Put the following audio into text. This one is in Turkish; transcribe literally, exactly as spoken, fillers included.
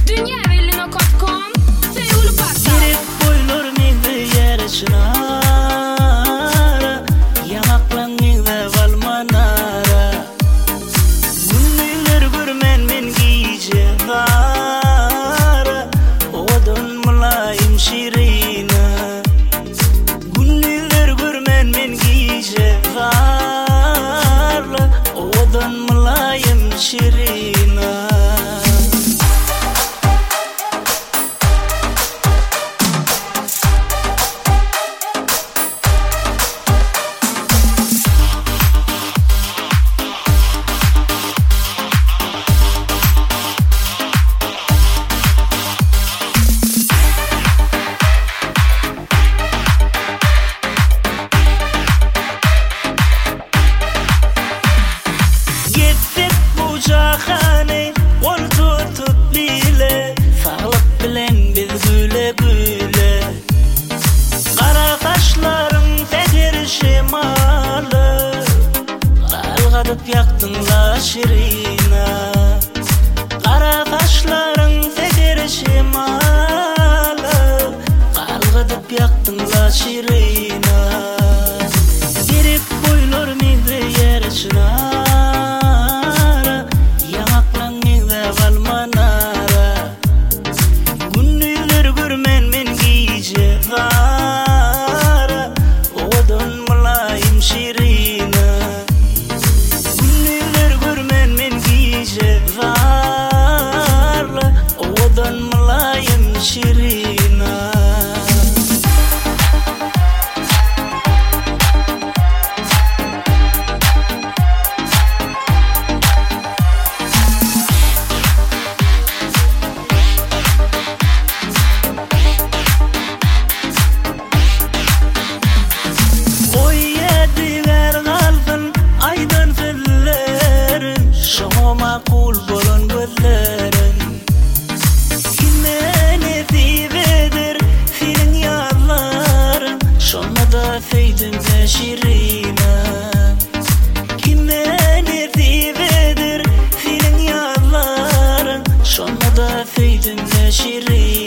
dünyavilli nokta com Feyyulu Parkta Girip boylur mende yarışnara Yanaklan mende valmanara Günniler görmen men giyce vara Odun mulayim şirina Günniler görmen men giyce vara Odun mulayim şirina Jahane ol tutut bile Sağlık bilen biz güle güle Kara kaşlarım teker şemalı Kalgadıp yaktın la şirina Kara kaşlarım teker şemalı Kalgadıp yaktın la şirina Girip boylur mide yarışına Şirina Oy yediler kalbin aydan fillerin Şoma makul bolun gözlerin Şonda feydim de şirina Kime netibedir filin yalların Şonda feydim de şirina